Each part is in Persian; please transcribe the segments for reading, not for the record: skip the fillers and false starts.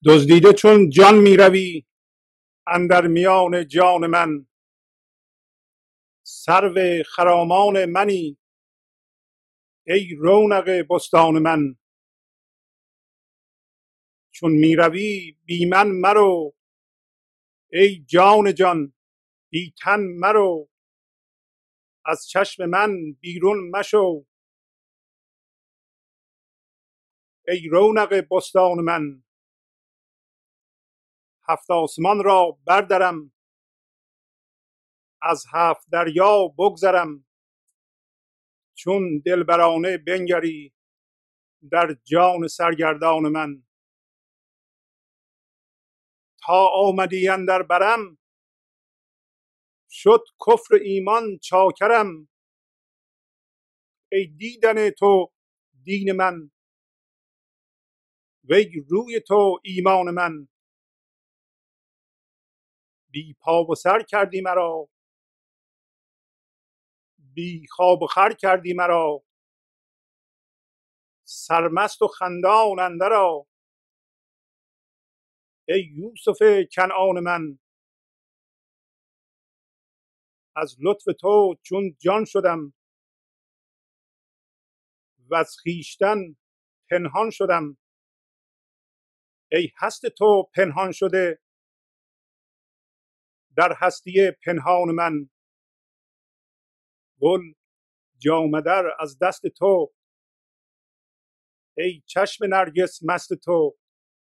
دزدیده چون جان می روی اندر میان جان من، سرو خرامان منی ای رونق بستان من. چون می روی بی من مرو ای جان جان، بی تن مرو از چشم من بیرون مشو ای رونق بستان من. هفت آسمان را بردرم از هفت دریا بگذرم، چون دلبرانه بنگری در جان سرگردان من. تا آمدی اندر برم شد کفر ایمان چاکرم، ای دیدن تو دین من وی روی تو ایمان من. بی پا و سر کردی مرا، بی خواب و خور کردی مرا، سرمست و خندان اندرآ ای یوسف کنعان من. از لطف تو چون جان شدم وز خویشتن پنهان شدم، ای هست تو پنهان شده در هستی پنهان من. گل جامه در از دست تو ای چشم نرگس مست تو،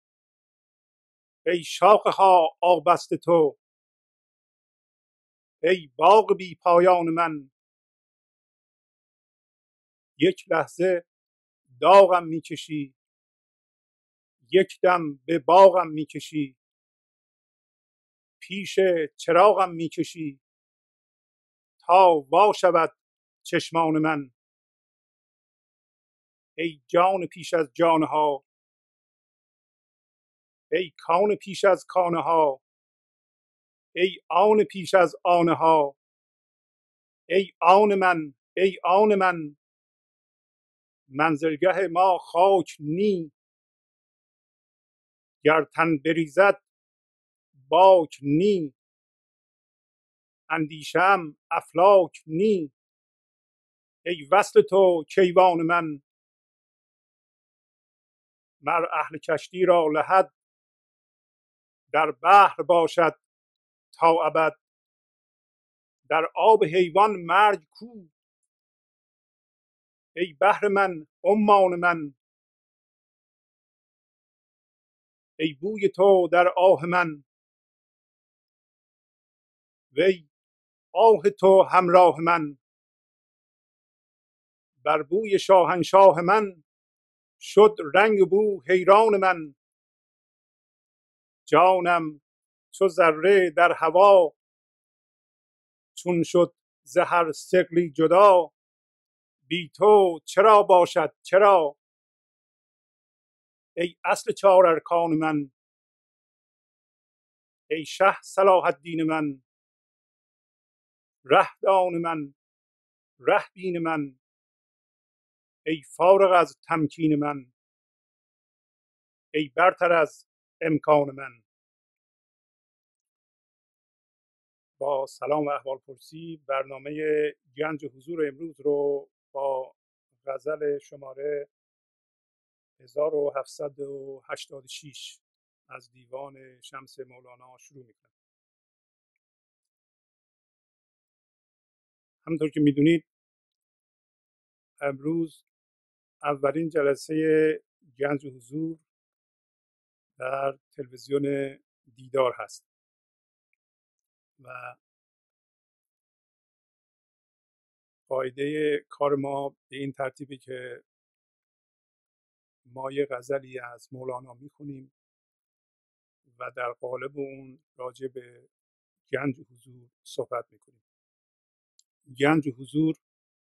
ای شاخه ها آبست تو ای باغ بی پایان من. یک لحظه داغم میکشی، یک دم به باغم میکشی، پیش چراغم میکشی تا وا شود چشمان من. ای جان پیش از جانها، ای کان پیش از کانها، ای آن پیش از آنها، ای آن من ای آن من. منزلگه ما خاک نی، گر تن بریزد باک نی، اندیشم افلاک نی ای وصل تو کیوان من. مر اهل کشتی را لحد در بحر باشد تا ابد، در آب حیوان مرگ کو ای بحر من عمان من. ای بوی تو در آه من وی آه تو همراه من، بر بوی شاهنشاه من شد رنگ و بو حیران من. جانم چو ذره در هوا چون شد ز هر ثقلی جدا، بی تو چرا باشد چرا ای اصل چار ارکان من. ای شه صلاح الدین من، ره دان من، ره بین من، ای فارغ از تمکین من، ای برتر از امکان من. با سلام و احوالپرسی برنامه گنج حضور امروز رو با غزل شماره 1786 از دیوان شمس مولانا شروع میکنم. همونطور که میدونید امروز اولین جلسه گنج حضور در تلویزیون دیدار هست و قاعده کار ما به این ترتیبه که ما یه غزلی از مولانا میخونیم و در قالب اون راجع به گنج حضور صحبت میکنیم. گنج حضور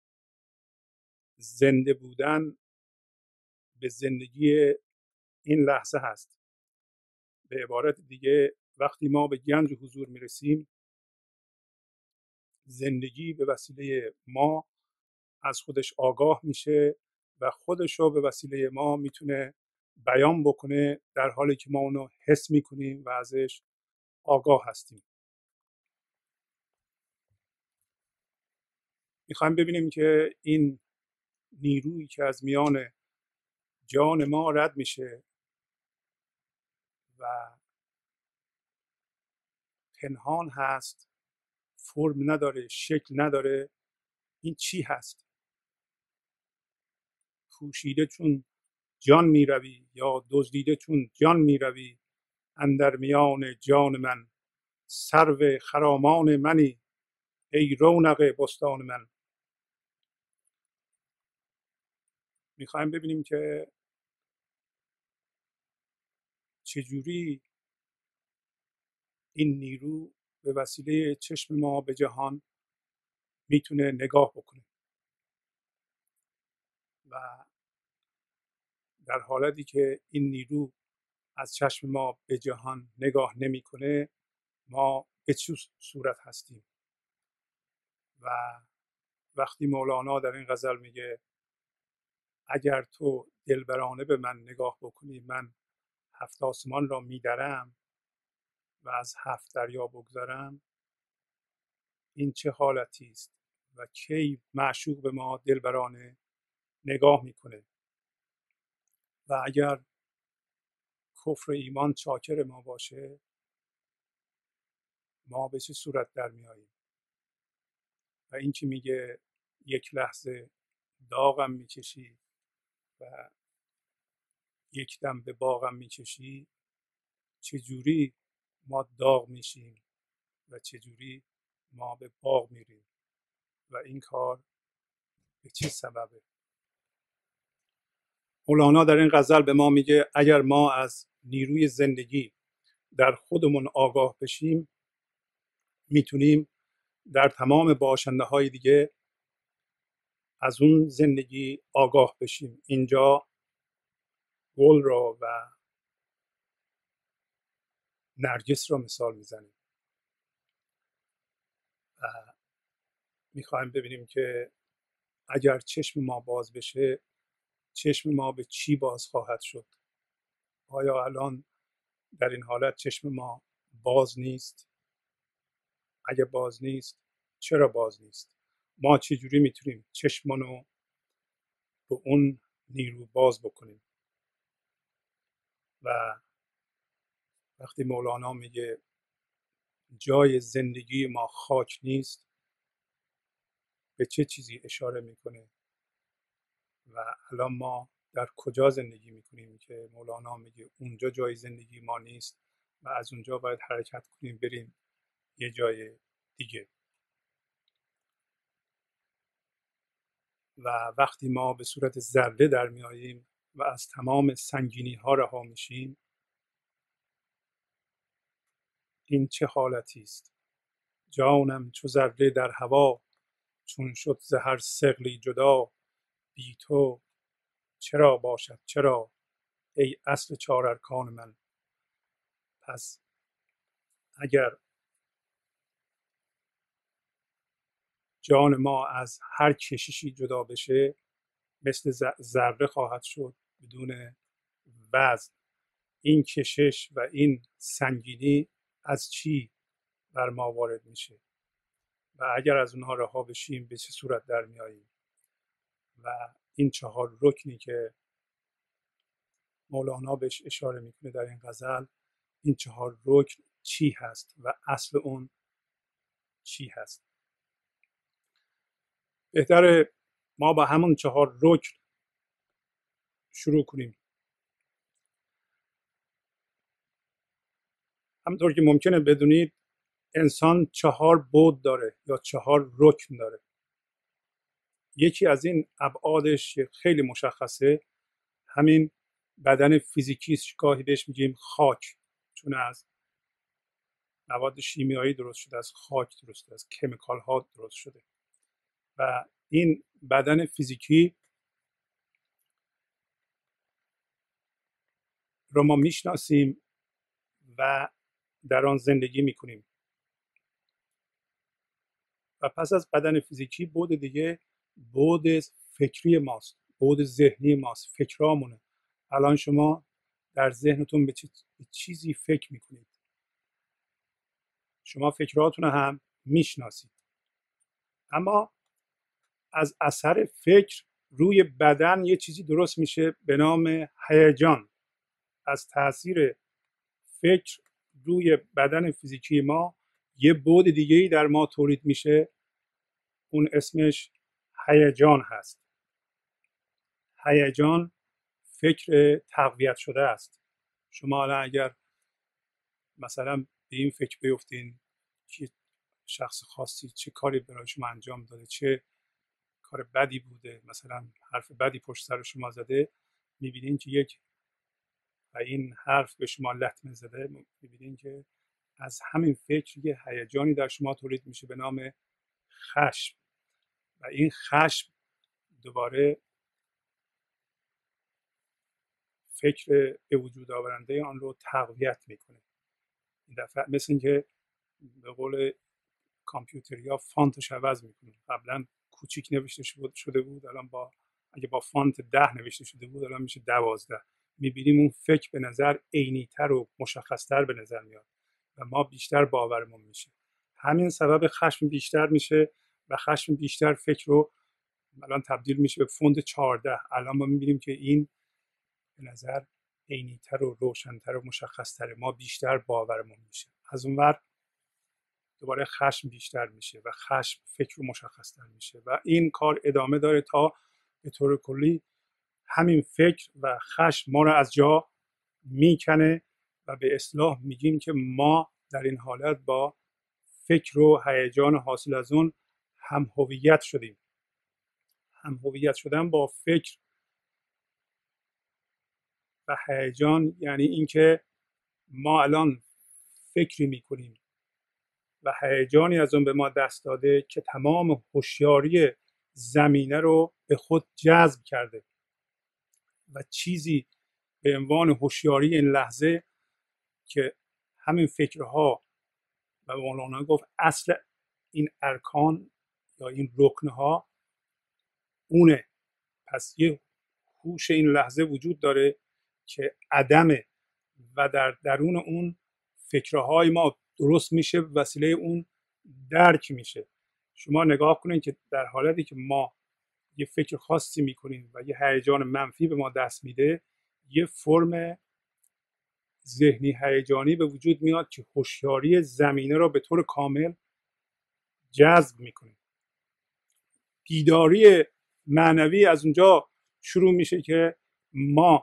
زنده بودن به زندگی این لحظه هست. به عبارت دیگه وقتی ما به گنج حضور میرسیم زندگی به وسیله ما از خودش آگاه میشه و خودش رو به وسیله ما میتونه بیان بکنه در حالی که ما اونو حس میکنیم و ازش آگاه هستیم. میخوایم ببینیم که این نیرویی که از میان جان ما رد میشه و پنهان هست، فرم نداره، شکل نداره، این چی هست؟ پوشیده چون جان میروی یا دزدیده چون جان میروی، اندر میان جان من سرو خرامان منی، ای رونق بستان من. میخوایم ببینیم که چجوری این نیرو به وسیله چشم ما به جهان میتونه نگاه بکنه و در حالتی که این نیرو از چشم ما به جهان نگاه نمیکنه، ما به چه صورت هستیم. و وقتی مولانا در این غزل میگه اگر تو دلبرانه به من نگاه بکنی، من هفت آسمان را میدرم و از هفت دریا بگذرم، این چه حالتی است و کی معشوق به ما دلبرانه نگاه میکنه و اگر کفر ایمان چاکر ما باشه، ما به چه صورت در میاییم. و این که میگه یک لحظه داغم میکشی و یک دم به باغم میکشی، چجوری ما داغ میشیم و چجوری ما به باغ میریم و این کار به چه سببه. مولانا در این غزل به ما میگه اگر ما از نیروی زندگی در خودمون آگاه بشیم، میتونیم در تمام باشنده های دیگه از اون زندگی آگاه بشیم. اینجا گل را و نرگس را مثال میزنیم و میخوایم ببینیم که اگر چشم ما باز بشه، چشم ما به چی باز خواهد شد. آیا الان در این حالت چشم ما باز نیست؟ اگه باز نیست، چرا باز نیست؟ ما چجوری میتونیم چشمانو به اون نیرو باز بکنیم؟ و وقتی مولانا میگه جای زندگی ما خاک نیست، به چه چیزی اشاره میکنه و الان ما در کجا زندگی میکنیم که مولانا میگه اونجا جای زندگی ما نیست و از اونجا باید حرکت کنیم بریم یه جای دیگه. و وقتی ما به صورت ذره در میاییم و از تمام سنگینی ها رها میشیم، این چه حالتی است؟ جانم چو ذره در هوا، چون شد ز هر ثقلی جدا، بی تو چرا باشد چرا، ای اصل چهار ارکان من. پس اگر جان ما از هر کششی جدا بشه، مثل ذره خواهد شد بدون وزن. این کشش و این سنگینی از چی بر ما وارد میشه و اگر از اونها رها بشیم به چه صورت در میاییم؟ و این چهار رکنی که مولانا بهش اشاره میکنه در این غزل، این چهار رکن چی هست و اصل اون چی هست؟ بهتره ما با همون چهار رکن شروع کنیم. همونطور که ممکنه بدونید انسان چهار بود داره یا چهار رکن داره. یکی از این ابعادش خیلی مشخصه، همین بدن فیزیکی است. گاهی بهش میگیم خاک، چون از مواد شیمیایی درست شده، از خاک درست شده، از کمیکال ها درست شده و این بدن فیزیکی رو ما میشناسیم و در آن زندگی میکنیم. و پس از بدن فیزیکی بود دیگه بود فکری ماست، بود ذهنی ماست، فکرامونه. الان شما در ذهنتون به چیزی فکر میکنید. شما فکراتون هم میشناسید، اما از اثر فکر روی بدن یه چیزی درست میشه به نام هیجان. از تاثیر فکر روی بدن فیزیکی ما یه بعد دیگه‌ای در ما تولید میشه، اون اسمش هیجان هست. هیجان فکر تقویت شده است. شما الان اگر مثلا به این فکر بیفتین که شخص خاصی چه کاری برای شما انجام داده، چه کار بدی بوده، مثلا حرف بدی پشت سر شما زده، میبینین که یک و این حرف به شما لطمه زده، میبینین که از همین فکر یه هیجانی در شما تولید میشه به نام خشم، و این خشم دوباره فکر به وجود آورنده آن رو تقویت میکنه. این دفعه مثل اینکه به قول کامپیوتریا فانتش عوض میکنه. قبلا کوچیک نوشته شده بود، الان اگه با فانت 10 نوشته شده بود الان میشه 12. میبینیم اون فکر به نظر عینی‌تر و مشخصتر به نظر میاد و ما بیشتر باورمون میشه. همین سبب خشم بیشتر میشه و خشم بیشتر فکر رو الان تبدیل میشه به فونت 14. الان ما میبینیم که این به نظر عینی‌تر و روشن‌تر و مشخص‌تر، ما بیشتر باورمون میشه. از اون ور دوباره خشم بیشتر میشه و خشم فکر رو مشخص‌تر میشه و این کار ادامه داره تا به طور کلی همین فکر و خشم ما رو از جا میکنه و به اصطلاح میگیم که ما در این حالت با فکر و هیجان حاصل از اون هم هویت شدیم. هم هویت شدن با فکر و هیجان یعنی اینکه ما الان فکری میکنیم و هیجانی از اون به ما دست داده که تمام هوشیاری زمینه رو به خود جذب کرده و چیزی به عنوان هوشیاری این لحظه که همین فکرها و مولانا گفت اصل این ارکان یا این رکنها اونه. پس یه هوش این لحظه وجود داره که عدمه و در درون اون فکرهای ما درست میشه، وسیله اون درک میشه. شما نگاه کنید که در حالتی که ما یه فکر خاصی میکنیم و یه هیجان منفی به ما دست میده، یه فرم ذهنی هیجانی به وجود میاد که هوشیاری زمینه را به طور کامل جذب میکنه. بیداری معنوی از اونجا شروع میشه که ما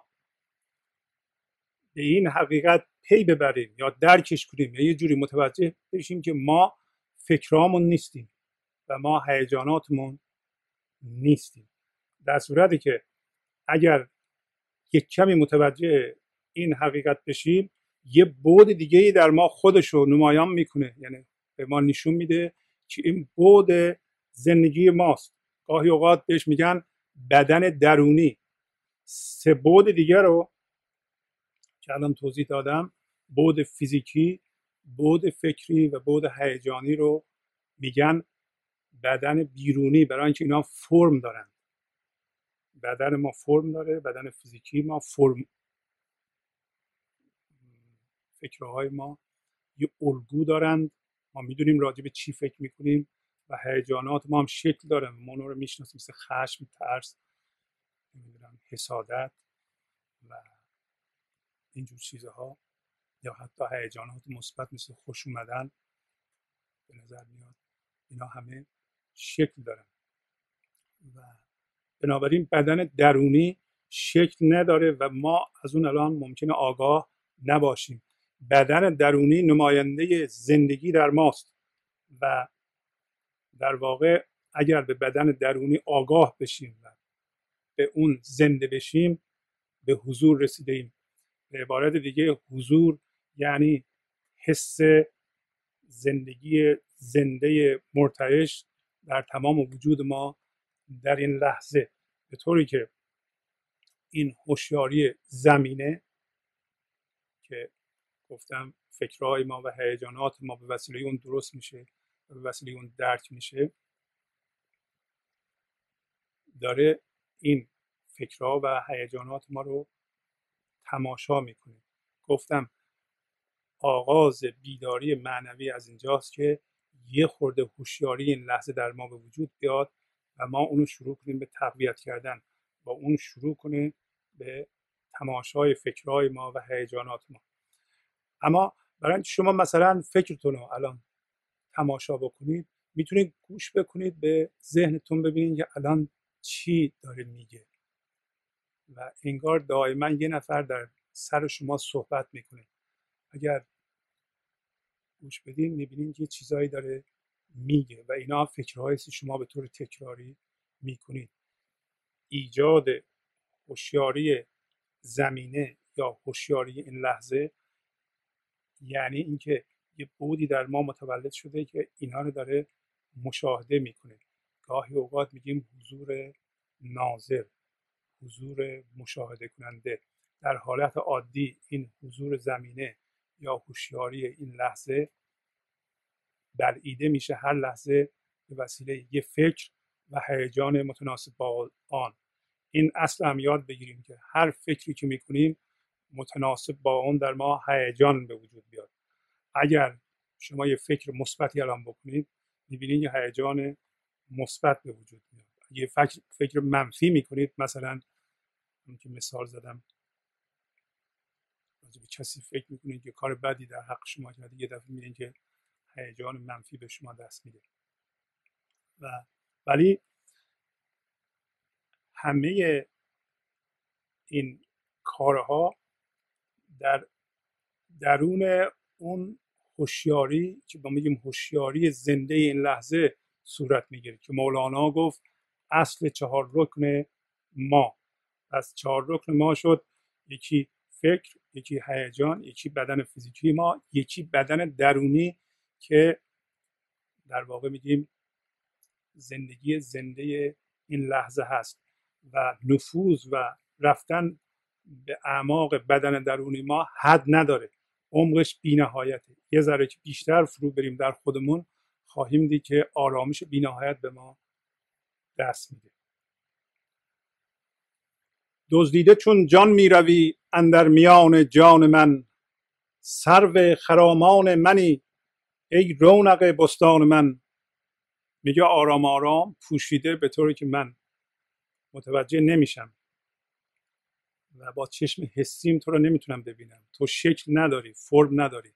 به این حقیقت پی ببریم یا درکش کنیم یا یه جوری متوجه بشیم که ما فکرامون نیستیم و ما هیجاناتمون نیستیم. در صورتی که اگر یک کمی متوجه این حقیقت بشیم، یه بعد دیگه ای در ما خودش رو نمایان میکنه، یعنی به ما نشون میده که این بعد زندگی ماست. گاهی اوقات بهش میگن بدن درونی. سه بعد دیگه رو که الان توضیح دادم، بعد فیزیکی، بعد فکری و بعد هیجانی رو میگن بدن بیرونی، برای اینکه اینا فرم دارن. بدن ما فرم داره، بدن فیزیکی ما فرم، فکرهای ما یه الگو دارند، ما میدونیم راجع به چی فکر میکنیم و هیجانات ما هم شکل داره، ما رو میشناسیم مثل خشم، ترس، نمیدونم حسادت و اینجور چیزها، یا حتی هیجانات مثبت مثل خوش اومدن به نظر میاد. اینا همه شکل دارن و بنابراین بدن درونی شکل نداره و ما از اون الان ممکنه آگاه نباشیم. بدن درونی نماینده زندگی در ماست و در واقع اگر به بدن درونی آگاه بشیم و به اون زنده بشیم، به حضور رسیده ایم. به عبارت دیگه حضور یعنی حس زندگی زنده مرتعش در تمام وجود ما در این لحظه، به طوری که این هوشیاری زمینه که گفتم فکرهای ما و هیجانات ما به وسیله اون درست میشه و به وسیله اون درک میشه، داره این فکرها و هیجانات ما رو تماشا میکنید. گفتم آغاز بیداری معنوی از اینجاست که یه خورده هوشیاری این لحظه در ما به وجود بیاد و ما اونو شروع کنیم به تقویت کردن، با اون شروع کنه به تماشای فکرهای ما و هیجانات ما. اما برای اینکه شما مثلا فکرتون رو الان تماشا بکنید، میتونید گوش بکنید به ذهنتون، ببینید که الان چی داره میگه و انگار دائما یه نفر در سر شما صحبت میکنه. اگر گوش بدین میبینین که چیزایی داره میگه و اینا فکرهایی که شما به طور تکراری میکنید. ایجاد هوشیاری زمینه یا هوشیاری این لحظه یعنی اینکه یه بودی در ما متولد شده که اینها رو داره مشاهده میکنه. گاهی اوقات میگیم حضور ناظر، حضور مشاهده کننده. در حالت عادی این حضور زمینه یا هوشیاری این لحظه بلعیده میشه هر لحظه به وسیله یه فکر و هیجان متناسب با آن. این اصل هم یاد بگیریم که هر فکری که میکنیم متناسب با اون در ما هیجان به وجود بیاد. اگر شما یه فکر مثبتی الان بکنید میبینید یه هیجان مثبت به وجود میاد. اگه یه فکر منفی میکنید، مثلا اون که مثال زدم راجع به کسی فکر میکنید که کار بدی در حق شما کرده، یه دفعه میبینید که هیجان منفی به شما دست میده. ولی همه این کارها در درون اون هوشیاری که ما میگیم هوشیاری زنده این لحظه صورت میگیره که مولانا گفت اصل 4 رکن ما. از 4 رکن ما شد یکی فکر، یکی هیجان، یکی بدن فیزیکی ما، یکی بدن درونی که در واقع میگیم زندگی زنده این لحظه هست و نفوذ و رفتن به اعماق بدن درونی ما حد نداره، عمقش بی‌نهایته. یه ذره که بیشتر فرو بریم در خودمون خواهیم دید که آرامش بی‌نهایت به ما دست میده. دزدیده چون جان میروی اندر میان جان من، سرو خرامان منی ای رونق بستان من. میگه آرام آرام پوشیده به طوری که من متوجه نمیشم و با چشم حسیم تو رو نمیتونم ببینم. تو شکل نداری، فرم نداری.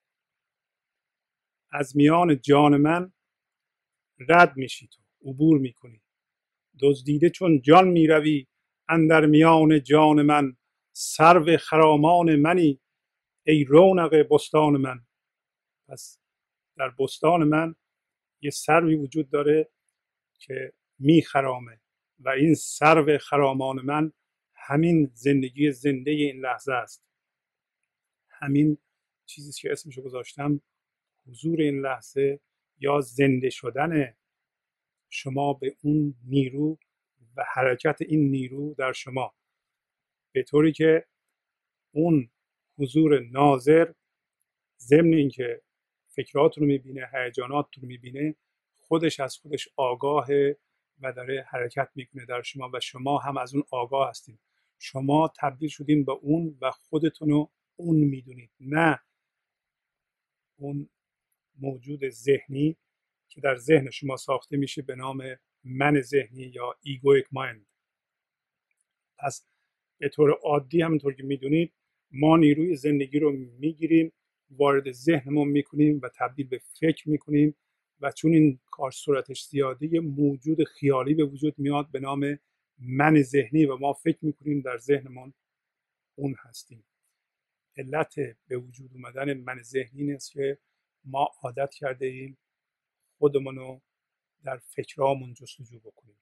از میان جان من رد میشی، تو عبور میکنی. دزدیده چون جان میروی اندر میان جان من، سرو خرامان منی ای رونق بستان من. پس در بستان من یه سروی وجود داره که میخرامه و این سرو خرامان من همین زندگی زنده این لحظه است. همین چیزی که اسمشو گذاشتم حضور این لحظه یا زنده شدن شما به اون نیرو و حرکت این نیرو در شما، به طوری که اون حضور ناظر ضمن اینکه فکرات رو میبینه، هیجانات رو میبینه، خودش از خودش آگاهه و داره حرکت میکنه در شما و شما هم از اون آگاه هستید. شما تبدیل شدین به اون و خودتون رو اون میدونید، نه اون موجود ذهنی که در ذهن شما ساخته میشه به نام من ذهنی یا ایگویک مایند. پس به طور عادی همونطور که میدونید ما نیروی زندگی رو میگیریم، وارد ذهنمون میکنیم و تبدیل به فکر میکنیم و چون این کار سرعتش زیاده یه موجود خیالی به وجود میاد به نام من ذهنی و ما فکر میکنیم در ذهنمون اون هستیم. علت به وجود اومدن من ذهنی این است که ما عادت کرده ایم خودمون رو در فکرامون جستجو بکنیم.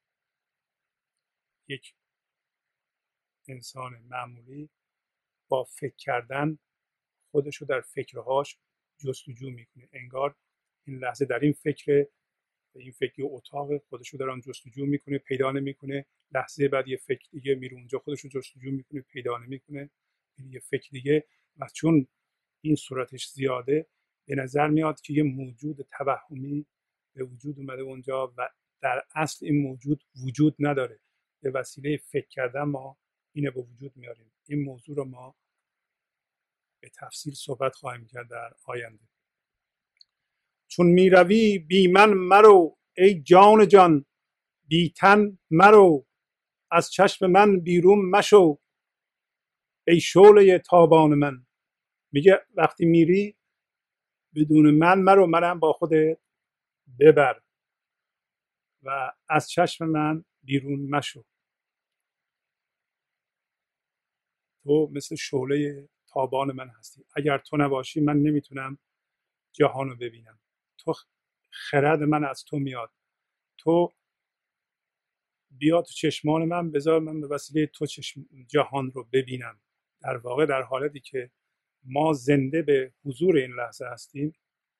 یک انسان معمولی با فکر کردن خودش رو در فکرهاش جستجو میکنه، انگار این لحظه در این فکر، این فکر اتاق خودش رو دارن جستجو میکنه، پیدا نمیکنه. لحظه بعد یه فکر دیگه میره اونجا خودش رو جستجو میکنه، پیدا نمیکنه، یه فکر دیگه. و چون این صورتش زیاده به نظر میاد که یه موجود توهمی به وجود اومده اونجا و در اصل این موجود وجود نداره. به وسیله فکر کردن ما اینو به وجود میاریم. این موضوع رو ما به تفصیل صحبت خواهیم کرد در آینده. چون میروی بی من مرو ای جان جان، بی تن مرو از چشم من بیرون مشو ای شعله تابان من. میگه وقتی میری بدون من مرو، منم با خودت ببر و از چشم من بیرون مشو. تو مثل شعله تابان من هستی، اگر تو نباشی من نمیتونم جهان رو ببینم. تو خرد من از تو میاد، تو بیا تو چشمان من، بذار من به وسیله تو جهان رو ببینم. در واقع در حالتی که ما زنده به حضور این لحظه هستیم،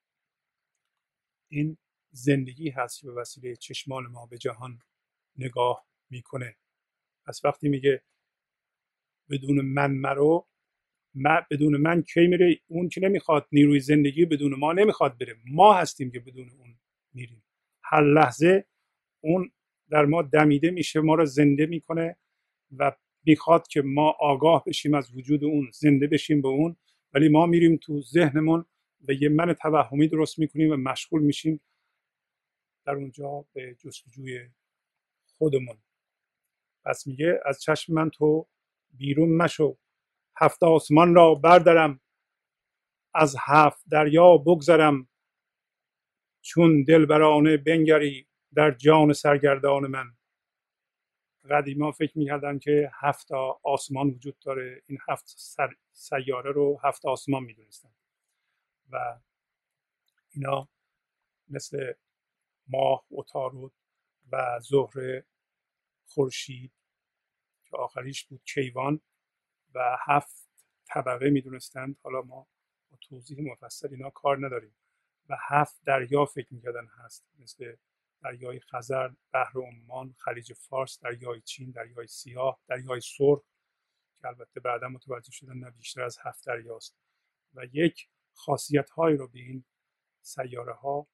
این زندگی هست که به وسیله چشمان ما به جهان نگاه میکنه. پس وقتی میگه بدون من مرو، بدون من کی میره؟ اون که نمیخواد نیروی زندگی بدون ما نمیخواد بره، ما هستیم که بدون اون میریم. هر لحظه اون در ما دمیده میشه، ما رو زنده میکنه و میخواد که ما آگاه بشیم از وجود اون، زنده بشیم به اون، ولی ما میریم تو ذهنمون و یه من توهمی درست میکنیم و مشغول میشیم در اونجا به جستجوی خودمون. پس میگه از چشم من تو بیرون مشو، هفت آسمان را بردارم، از هفت دریا بگذرم، چون دلبرانه بنگری در جان سرگردان من. قدیما فکر میکردن که هفت آسمان وجود داره، این هفت سیاره رو هفت آسمان میدونستن و اینا مثل ماه، عطارد و زهره، خورشید که آخریش بود کیوان و هفت طبقه میدونستند. حالا ما با توضیح مفصل اینا کار نداریم. و هفت دریا فکر میکردن هست، مثل دریای خزر، بحر عمان، خلیج فارس، دریای چین، دریای سیاه، دریای سرخ که البته بعدا متوجه شدن نه بیشتر از هفت دریاست. و یک خاصیت هایی رو به این سیاره ها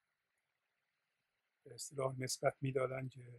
به اصطلاح نسبت میدادن که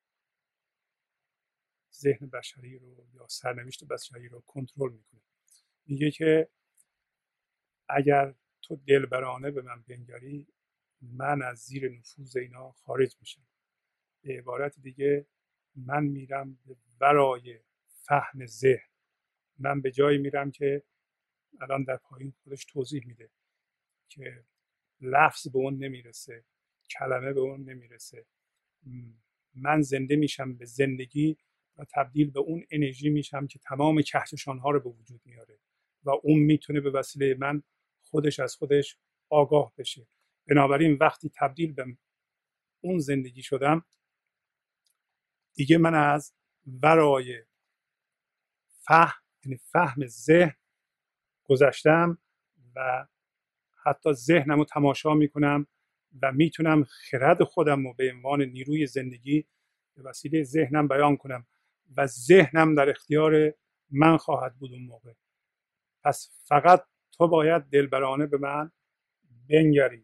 ذهن بشری رو یا سرنوشت بشری رو کنترل میکنه. میگه که اگر تو دلبرانه به من بنگری، من از زیر نفوذ اینا خارج میشم. به عبارت دیگه من میرم به ورای فهم ذهن. من به جایی میرم که الان در پایین خودش توضیح میده که لفظ به اون نمیرسه، کلمه به اون نمیرسه. من زنده میشم به زندگی و تبدیل به اون انرژی میشم که تمام کهکشان‌ها رو به وجود میاره و اون میتونه به وسیله من خودش از خودش آگاه بشه. بنابراین وقتی تبدیل به اون زندگی شدم، دیگه من از ورای فهم، یعنی فهم ذهن گذشتم و حتی ذهنم رو تماشا میکنم و میتونم خرد خودم رو به عنوان نیروی زندگی به وسیله ذهنم بیان کنم و ذهنم در اختیار من خواهد بود اون موقع. پس فقط تو باید دلبرانه به من بنگری.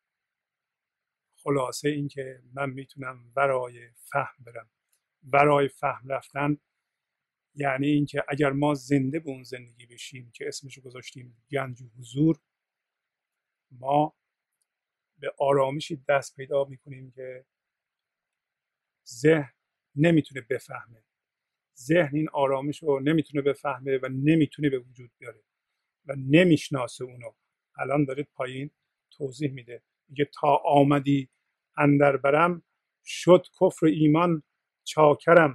خلاصه این که من میتونم ورای فهم برم. ورای فهم رفتن یعنی اینکه اگر ما زنده به اون زندگی بشیم که اسمش رو گذاشتیم گنج حضور، ما به آرامشی دست پیدا میکنیم که ذهن نمیتونه بفهمه. ذهن این آرامش رو نمیتونه بفهمه و نمیتونه به وجود بیاره و نمیشناسه اونو. الان داره پایین توضیح میده، میگه تا آمدی اندر برم، شد کفر ایمان چاکرم،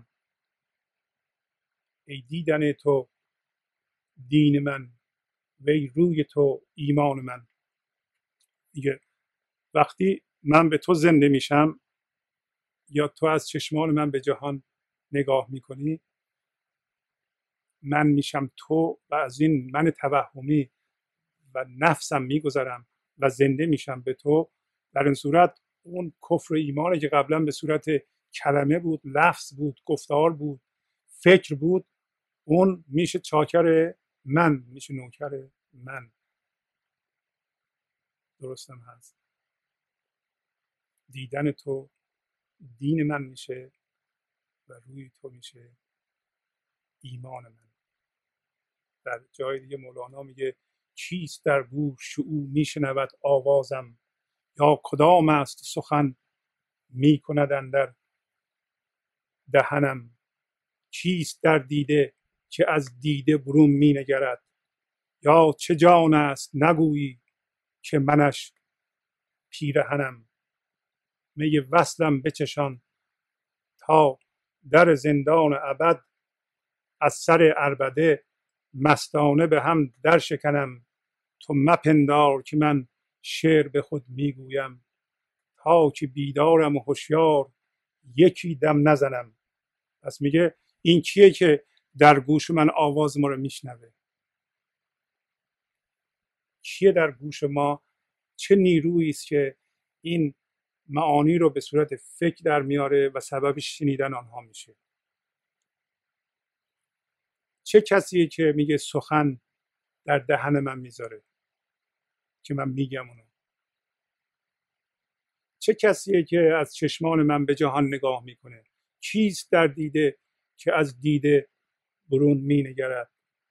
ای دیدن تو دین من وی روی تو ایمان من. میگه وقتی من به تو زنده میشم یا تو از چشمان من به جهان نگاه میکنی، من میشم تو و از این من توهمی و نفسم میگذرم و زنده میشم به تو. در این صورت اون کفر ایمانی که قبلا به صورت کلمه بود، لفظ بود، گفتار بود، فکر بود، اون میشه چاکر من، میشه نوکر من. درستم هست؟ دیدن تو دین من میشه و روی تو میشه ایمان من. در جای دیگه مولانا میگه چیست در گوش او میشنود آوازم، یا کدام است سخن میکند اندر دهنم. چیست در دیده که از دیده برون مینگرد، یا چه جان است نگویی که منش پیرهنم. می وصلم بچشان تا در زندان ابد، از سر عربده مستانه به هم در شکنم. تو مپندار که من شعر به خود میگویم، تا که بیدارم و هوشیار یکی دم نزنم. پس میگه این کیه که در گوش من آواز ما رو میشنوه؟ کیه در گوش ما؟ چه نیرویی است که این معانی رو به صورت فکر در میاره و سبب شنیدن آنها میشه؟ چه کسیه که میگه سخن در دهن من میذاره که من میگم اونو؟ چه کسیه که از چشمان من به جهان نگاه میکنه؟ چیست در دیده که از دیده برون مینگرد؟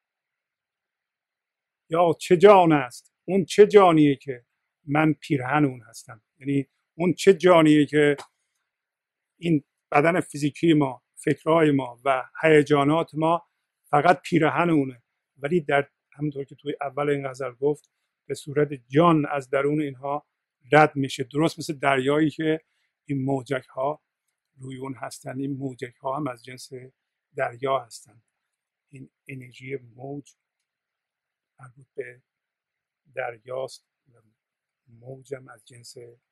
یا چه جان است؟ اون چه جانیه که من پیرهن اون هستم؟ یعنی اون چه جانیه که این بدن فیزیکی ما، فکرهای ما و هیجانات ما فقط پیرهن اونه، ولی در همونطور که توی اول این غزل گفت به صورت جان از درون اینها رد میشه، درست مثل دریایی که این موجک ها روی اون هستن. این موجک ها هم از جنس دریا هستن. این انرژی موج مربوط به دریاست و موجم از جنس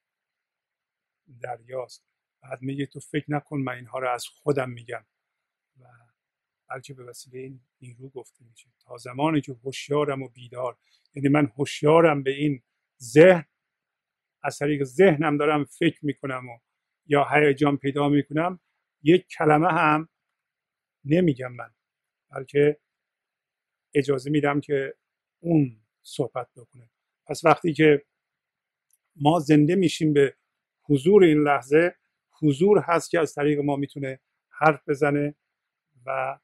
دریاست. بعد میگه تو فکر نکن من اینها رو از خودم میگم، و بلکه به وسیله این نیرو گفته میشه. تا زمانی که هوشیارم و بیدار، یعنی من هوشیارم به این ذهن، از طریق ذهنم دارم فکر میکنم و یا هیجان پیدا میکنم، یک کلمه هم نمیگم من، بلکه اجازه میدم که اون صحبت بکنه. پس وقتی که ما زنده میشیم به حضور این لحظه، حضور هست که از طریق ما میتونه حرف بزنه و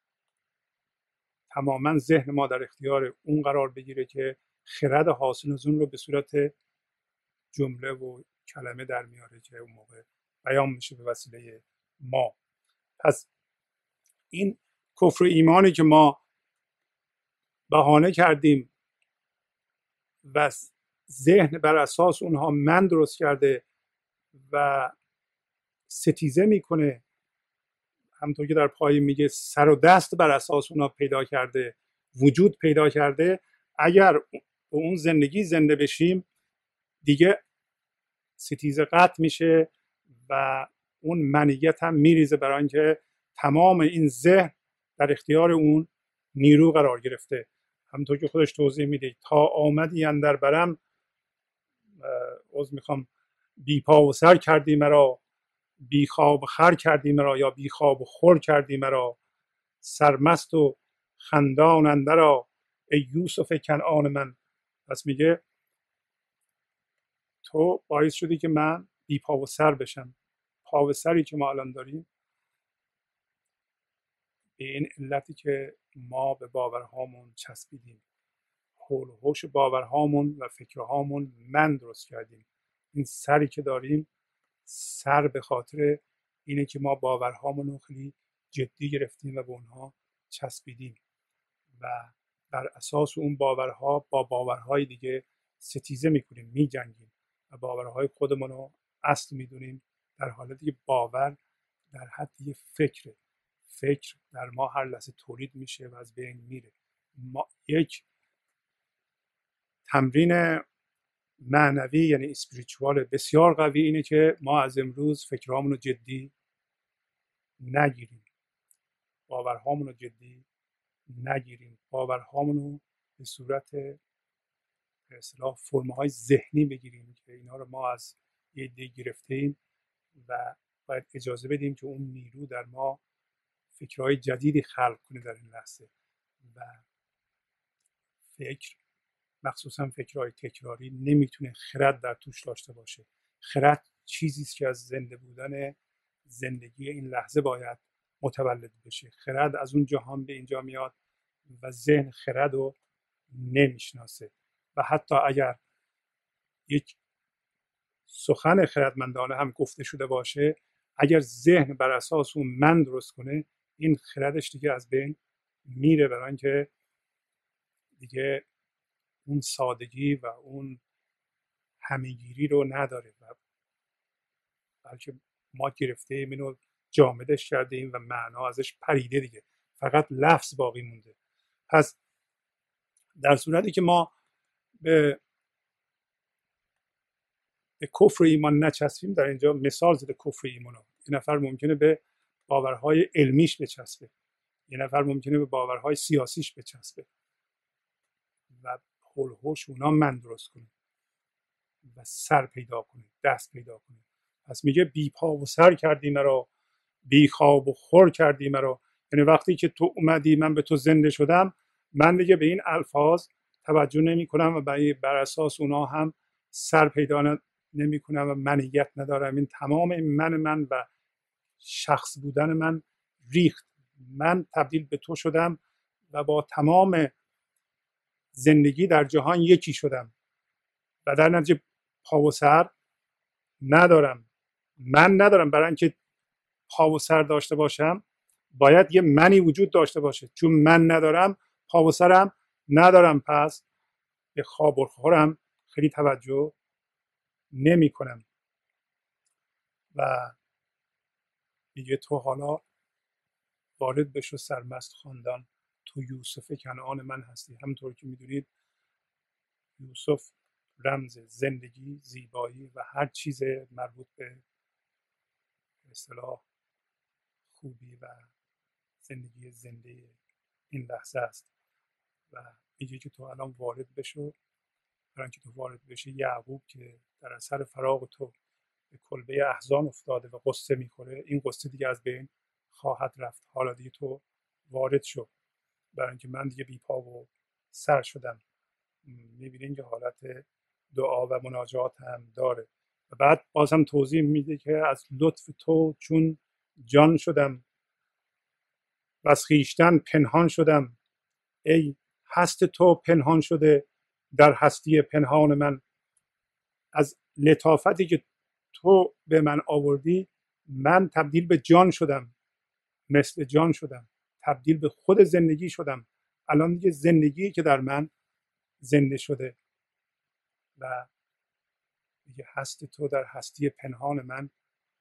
تماما ذهن ما در اختیار اون قرار بگیره که خرد حاصل از اون رو به صورت جمله و کلمه در میاره که اون موقع بیان میشه به وسیله ما. پس این کفر و ایمانی که ما بهانه کردیم و ذهن بر اساس اونها من درست کرده و ستیزه میکنه، همونطور که در پایین میگه سر و دست بر اساس اونها پیدا کرده، وجود پیدا کرده. اگر به اون زندگی زنده بشیم دیگه ستیزه قطع میشه و اون منیت هم میریزه، برای اینکه تمام این ذهن در اختیار اون نیرو قرار گرفته. همونطور که خودش توضیح میده تا آمدی اندر برم، میخوام بی پا و سر کردی مرا، بی خواب خر کردی مرا، یا بی خواب خور کردی مرا، سرمست و خندان اندرا ای یوسف کنعان من. پس میگه تو باعث شدی که من بی پا و سر بشم. پا و سری که ما الان داریم به این علتی که ما به باورهامون چسبیدیم، حول و حوش باورهامون و فکرهامون من درست کردیم. این سری که داریم سر به خاطر اینه که ما باورهامون رو خیلی جدی گرفتیم و به اونها چسبیدیم و بر اساس اون باورها با باورهای دیگه ستیزه میکنیم، میجنگیم و باورهای خودمون رو اصل میدونیم، در حالی که باور در حد یه فکره. فکر در ما هر لحظه تولید میشه و از بین میره. ما یک تمرین معنوی یعنی اسپریچوال بسیار قوی اینه که ما از امروز فکرهامون رو جدی نگیریم، باورهامون رو جدی نگیریم، باورهامون رو به صورت به اصطلاح فرم‌های ذهنی بگیریم که اینا رو ما از یه عده گرفته ایم و باید اجازه بدیم که اون نیرو در ما فکرهای جدیدی خلق کنه در این لحظه. و فکر، مخصوصا فکرهای تکراری، نمیتونه خرد در توش داشته باشه. خرد چیزی است که از زنده بودن زندگی این لحظه باید متولد بشه. خرد از اون جهان به اینجا میاد و ذهن خرد رو نمیشناسه. و حتی اگر یک سخن خردمندانه هم گفته شده باشه، اگر ذهن بر اساس اون من درست کنه، این خردش دیگه از بین میره، برای اینکه دیگه اون سادگی و اون همهگیری رو نداره و بلکه ما گرفته ایم اینو جامدش کرده ایم و معنا ازش پریده دیگه، فقط لفظ باقی مونده. پس در صورتی که ما به کفر و ایمان نچسبیم، در اینجا مثال زده کفر و ایمان رو، یه نفر ممکنه به باورهای علمیش بچسبه، یه نفر ممکنه به باورهای سیاسیش بچسبه و هول هوش اونا من درست کنه و سر پیدا کنه، دست پیدا کنه. پس میگه بی پا و سر کردی مرا، بی خواب و خور کردی مرا. یعنی وقتی که تو اومدی من به تو زنده شدم، من دیگه به این الفاظ توجه نمی کنم و بر اساس اونا هم سر پیدا نمی کنم و منیت ندارم. این تمام من و شخص بودن من ریخت، من تبدیل به تو شدم و با تمام زندگی در جهان یکی شدم و در نتیجه پا و سر ندارم. من ندارم، برای اینکه پا و سر داشته باشم باید یه منی وجود داشته باشه، چون من ندارم پا و سرم ندارم، پس به خواب و خورم خیلی توجه نمی کنم. و میگه تو حالا وارد بشو سرمست خواندن، تو یوسف کنعان من هستی. همونطور که میدونید یوسف رمز زندگی، زیبایی و هر چیز مربوط به اصطلاح خوبی و زندگی زنده این لحظه است. و میگه که تو الان وارد بشو. برای اینکه تو وارد بشی، یعقوب که در اثر فراق تو به کلبه احزان افتاده و قصه میخوره، این قصه دیگه از بین خواهد رفت. حالا دیگه تو وارد شو، برای اینکه من دیگه بیپا و سر شدم. میبینین که حالت دعا و مناجات هم داره. و بعد باز هم توضیح میده که از لطف تو چون جان شدم و از خویشتن پنهان شدم، ای هست تو پنهان شده در هستی پنهان من. از لطافتی که تو به من آوردی، من تبدیل به جان شدم، مثل جان شدم، تبدیل به خود زندگی شدم. الان دیگه زندگی که در من زنده شده و دیگه هست تو در هستی پنهان من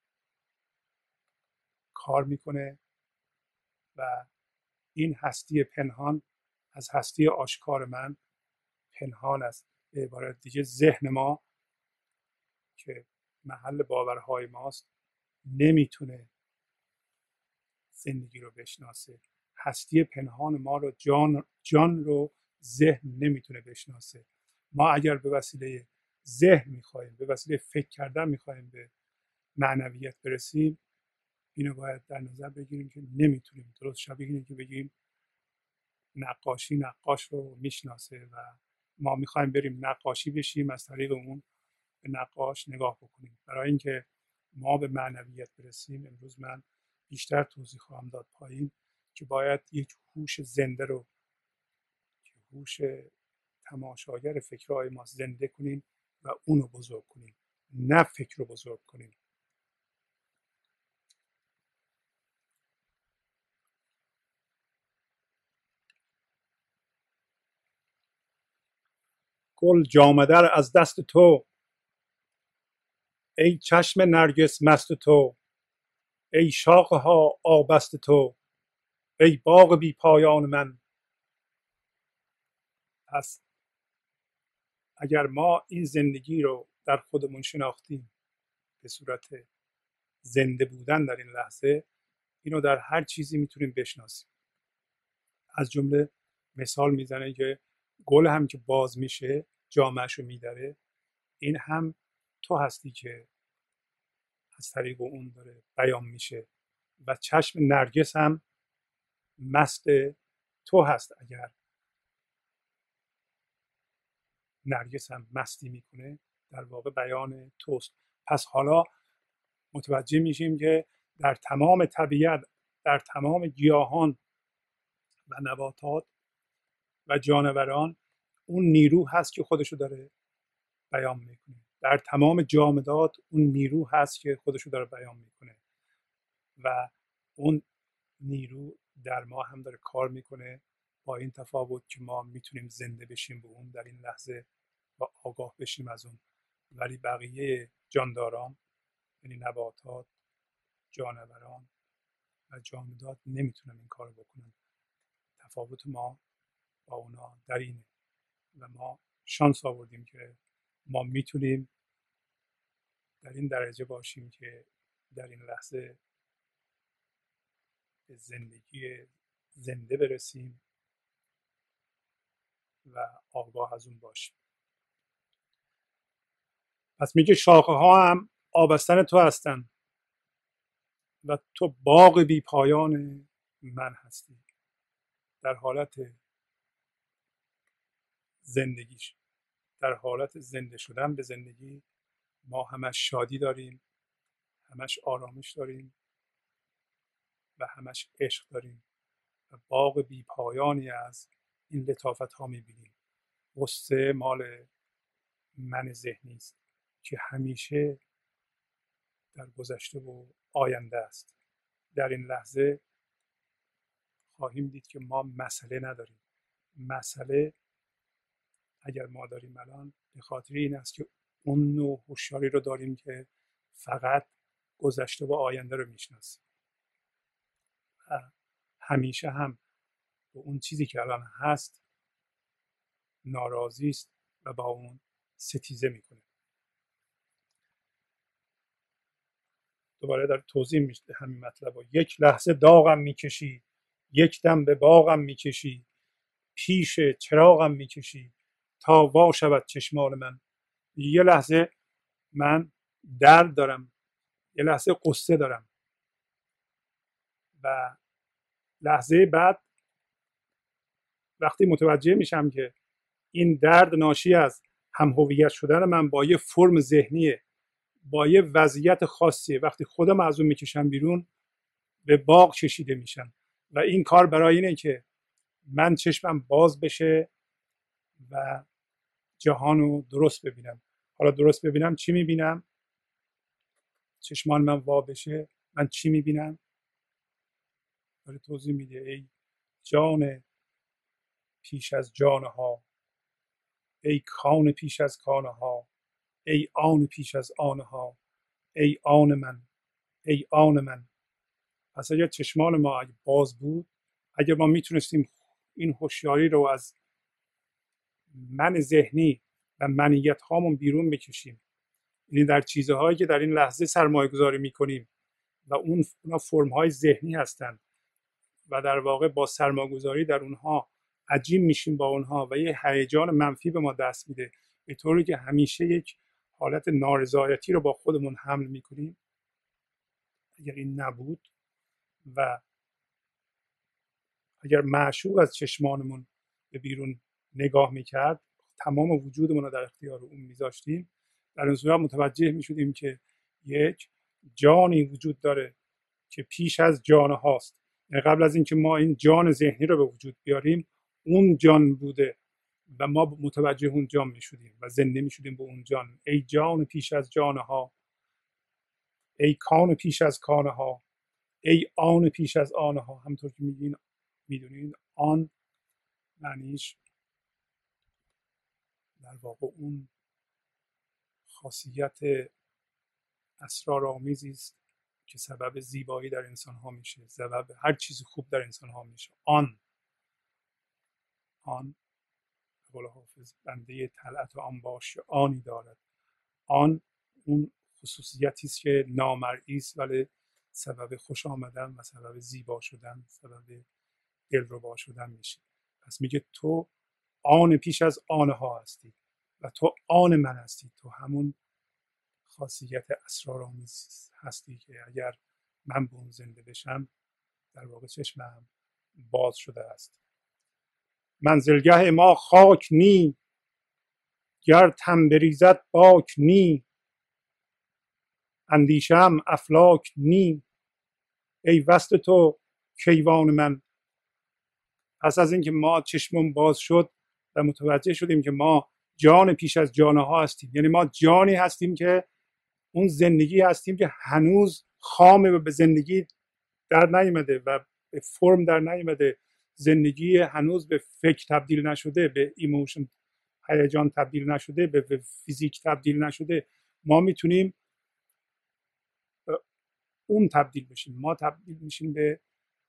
کار میکنه و این هستی پنهان از هستی آشکار من پنهان است. به عبارت دیگه ذهن ما که محل باورهای ماست نمیتونه زندگی رو بشناسه. هستی پنهان ما رو جان رو ذهن نمیتونه بشناسه. ما اگر به وسیله ذهن میخوایم، به وسیله فکر کردن میخوایم به معنویت برسیم، اینو باید در نظر بگیریم که نمیتونیم. درست شبیه اینه که بگیم نقاشی نقاش رو میشناسه و ما میخوایم بریم نقاشی بشیم، از طریق اون به نقاش نگاه بکنیم. برای اینکه ما به معنویت برسیم، امروز من بیشتر توضیح خواهم داد پایین، که باید یک هوش زنده رو که هوش تماشاگر فکرهای ما زنده کنیم و اونو بزرگ کنیم، نه فکر رو بزرگ کنیم. گل جامه در از دست تو، ای چشم نرگس مست تو، ای شاخه ها آبست تو، ای باغ بی پایان من. پس اگر ما این زندگی رو در خودمون شناختیم به صورت زنده بودن در این لحظه، اینو در هر چیزی میتونیم بشناسیم. از جمله مثال میزنه که گل هم که باز میشه جامعش رو میداره، این هم تو هستی که از طریق اون داره بیان میشه. و چشم نرگس هم مست تو هست. اگر نرگس هم مستی میکنه، در واقع بیان توست. پس حالا متوجه میشیم که در تمام طبیعت، در تمام گیاهان و نباتات و جانوران اون نیرو هست که خودشو داره بیان میکنه. در تمام جامدات اون نیرو هست که خودشو داره بیان میکنه و اون نیرو در ما هم داره کار میکنه، با این تفاوت که ما میتونیم زنده بشیم به اون در این لحظه و آگاه بشیم از اون، ولی بقیه جانداران یعنی نباتات، جانوران و جامدات نمیتونن این کار بکنن. تفاوت ما با اونا در اینه و ما شانس آوردیم که ما میتونیم در این درجه باشیم که در این لحظه به زندگی زنده برسیم و آگاه از اون باشیم. پس میگه شاخه ها هم آبستن تو هستن و تو باغ بی پایان من هستی. در حالت زندگیش، در حالت زنده شدن به زندگی، ما همش شادی داریم، همش آرامش داریم و همش عشق داریم و باغ بی پایانی از این لطافت ها میبینیم. غصه مال من ذهنی است که همیشه در گذشته و آینده است. در این لحظه خواهیم دید که ما مسئله نداریم. مسئله اگر ما داریم الان به خاطر این است که اون نوع هوشیاری رو داریم که فقط گذشته و آینده رو میشناسیم. همیشه هم به اون چیزی که الان هست ناراضی است و با اون ستیزه میکنه. دوباره در توضیح میده همین مطلب رو. یک لحظه داغم میکشی، یک دم به باغم میکشی، پیش چراغم میکشی تا وا شود چشمان من. یه لحظه من درد دارم، یه لحظه قصه دارم و لحظه بعد وقتی متوجه میشم که این درد ناشی از هم هویت شدن من با یه فرم ذهنیه، با یه وضعیت خاصیه، وقتی خودم از اون میکشم بیرون به باغ کشیده میشم و این کار برای اینه که من چشمم باز بشه و جهان رو درست ببینم. حالا درست ببینم چی میبینم؟ چشمان من وا بشه من چی میبینم؟ داره توضیح میده ای جان پیش از جانها، ای کان پیش از کانها، ای آن پیش از آنها، ای آن من، ای آن من. پس اگر چشمان ما اگه باز بود، اگر ما میتونستیم این هوشیاری رو از من ذهنی و منیت هامون بیرون بکشیم، یعنی در چیزهایی که در این لحظه سرمایه گذاری میکنیم و اونا فرم های ذهنی هستند و در واقع با سرمایه گذاری در اونها عجیم میشیم با اونها و یه هیجان منفی به ما دست میده، به طوری که همیشه یک حالت نارضایتی رو با خودمون حمل میکنیم. اگر این نبود و اگر معشوق از چشمانمون به بیرون نگاه میکرد، تمام وجودمون رو در اختیار اون میذاشتیم، در این صورت متوجه میشدیم که یک جانی وجود داره که پیش از جان هاست. یعنی قبل از اینکه ما این جان ذهنی رو به وجود بیاریم، اون جان بوده و ما متوجه اون جان میشدیم و زنده میشدیم به اون جان. ای جان پیش از جان ها، ای کان پیش از کان ها، ای آن پیش از آن ها. همطور که میدونین آن معنیش در واقع اون خاصیت اسرارآمیزی است که سبب زیبایی در انسان ها میشه، سبب هر چیز خوب در انسان ها میشه. آن قول حافظ بنده طلعت و آن باش آنی دارد. آن اون خصوصیتی است که نامرئی است ولی سبب خوش آمدن و سبب زیبا شدن، سبب دلربا شدن میشه. پس میگه تو آن پیش از آنها هستی و تو آن من هستی. تو همون خاصیت اسرارآمیز هستی که اگر من به اون زنده بشم در واقع چشمم باز شده است. منزلگه ما خاک نی، گر تن بریزد باک نی، اندیشم افلاک نی، ای وصل تو کیوان من، پس از اینکه ما چشمون باز شد و متوجه شدیم که ما جان پیش از جانها هستیم، یعنی ما جانی هستیم که اون زندگی هستیم که هنوز خامه و به زندگی در نیامده و به فرم در نیامده، زندگی هنوز به فکر تبدیل نشده، به ایموشن، هیجان تبدیل نشده، به فیزیک تبدیل نشده. ما میتونیم اون تبدیل بشیم، ما تبدیل میشیم به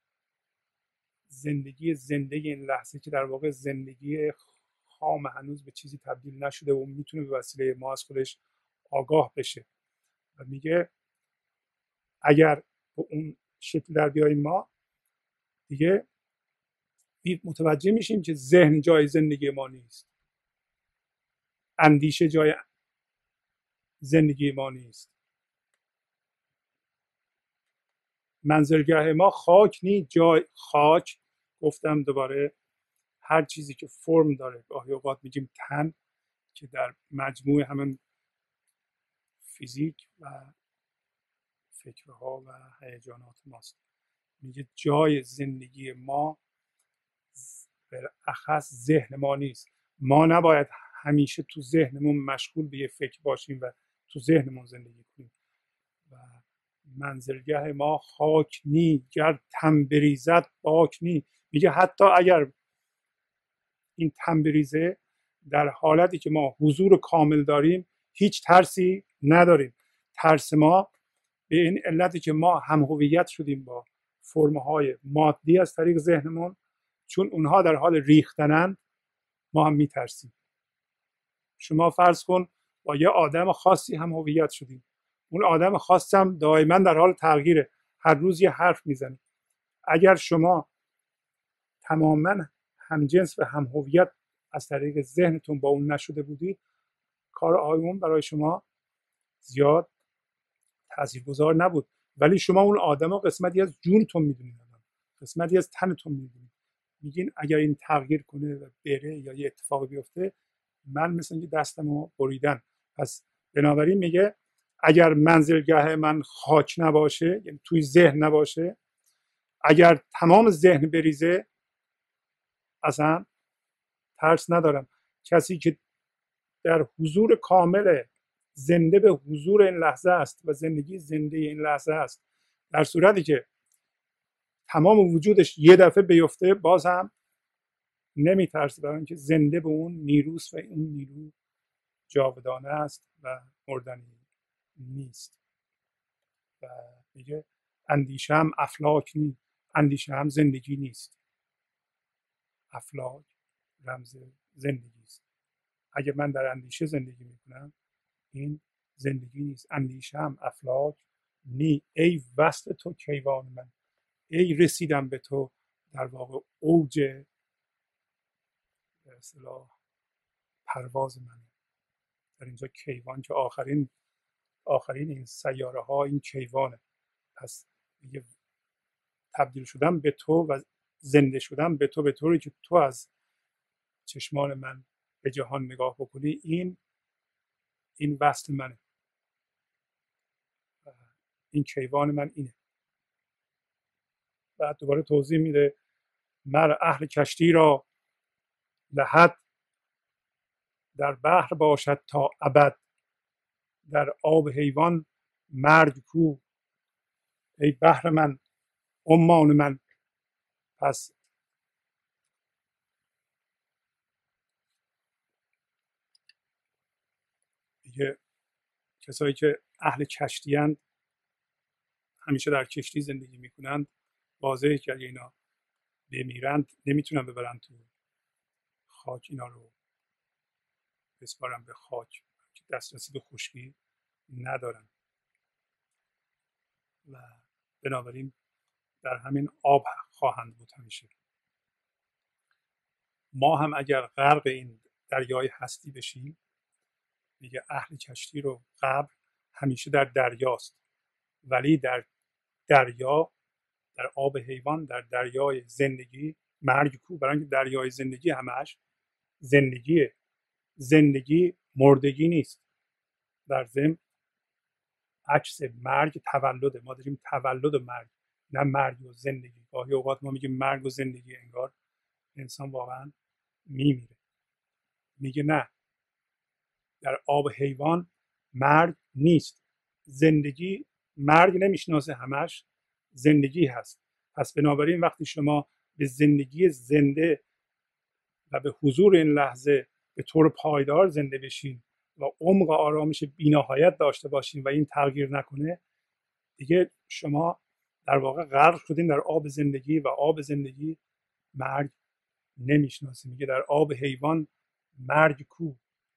زندگی زنده این لحظه که در واقع زندگی خام هنوز به چیزی تبدیل نشده و میتونه به وسیله ما از خودش آگاه بشه. و میگه اگر به اون شکل در بیاییم ما دیگه متوجه میشیم که ذهن جای زندگی ما نیست، اندیشه جای زندگی ما نیست، منزلگاه ما خاک نیست. جای خاک، گفتم دوباره، هر چیزی که فرم داره، گاهی اوقات میگیم تن، که در مجموع همون فیزیک و فکرها و هیجانات ماست. میگه جای زندگی ما بالاخص ذهن ما نیست. ما نباید همیشه تو ذهنمون مشغول به یه فکر باشیم و تو ذهنمون زندگی کنیم. و منزلگاه ما خاک نی، گر تن بریزد باک نی. میگه حتی اگر این تن بریزه، در حالتی که ما حضور کامل داریم هیچ ترسی نداریم. ترس ما به این علتی که ما هم هویت شدیم با فرم‌های مادی از طریق ذهنمون، چون اونها در حال ریختنن ما هم میترسیم. شما فرض کن با یه آدم خاصی هم هویت شدیم، اون آدم خاص هم دائما در حال تغییره، هر روز یه حرف میزنه. اگر شما تماما همجنس و هم هویت از طریق ذهنتون با اون نشده بودید، کار اون برای شما زیاد تاثیرگذار نبود. ولی شما اون آدم رو قسمتی از جونتون میدونید، قسمتی از تنتون میدونید. میگین اگر این تغییر کنه و بره یا یه اتفاقی بیفته، من مثل اینکه دستمو بریدن. پس بنابراین میگه اگر منزلگاه من خاک نباشه، یعنی توی ذهن نباشه، اگر تمام ذهن بریزه، اصلا ترس ندارم. کسی که در حضور کامل زنده به حضور این لحظه است و زندگی زنده این لحظه است، در صورتی که تمام وجودش یه دفعه بیفته باز هم نمیترسه، برای اینکه زنده به اون نیروست و این نیرو جاودانه است و مردنی نیست. و میگه اندیشه هم افلاک نیست، اندیشه هم زندگی نیست. افلاک رمز زندگی است. اگه من در اندیشه زندگی میکنم، این زندگی نیست. اندیشه هم افلاک نی. ای وصل تو کیوان من، ای رسیدم به تو در واقع اوج به اصطلاح پرواز من. در اینجا کیوان که آخرین این سیاره ها این کیوانه. پس دیگه تبدیل شدم به تو و زنده شدم به تو، به طوری که تو از چشمان من به جهان نگاه بکنی. این وصل منه، این کیوان من اینه. بعد دوباره توضیح میده مر اهل کشتی را لحد، در بحر باشد تا ابد، در آب حیوان مرگ کو، ای بحر من عمان من. پس دیگه کسایی که اهل کشتی‌اند، همیشه در کشتی زندگی میکنند، واضحه که اگه اینا بمیرند نمیتونن ببرن تو خاک، اینا رو بسپارن به خاک، دسترسی به خشکی ندارن و بنابراین در همین آب خواهند بود همیشه. ما هم اگر غرق این دریای هستی بشیم، میگه اهل کشتی رو قبر همیشه در دریاست، ولی در دریا، در آب حیوان، در دریای زندگی مرگ کو. برای اینکه دریای زندگی همش زندگیه، زندگی مردگی نیست. در ضمن عکس مرگ تولده، ما داریم تولد و مرگ، نه مرگ و زندگی. گاهی اوقات ما میگیم مرگ و زندگی، انگار انسان واقعا میمیره. میگه نه، در آب حیوان مرگ نیست. زندگی مرگ نمیشناسه، همش زندگی هست. پس بنابراین وقتی شما به زندگی زنده و به حضور این لحظه به طور پایدار زنده بشین و عمق آرامش بی‌نهایت داشته باشین و این تغییر نکنه، دیگه شما در واقع غرق شدین در آب زندگی و آب زندگی مرگ نمیشناسه. میگه در آب حیوان مرگ کو،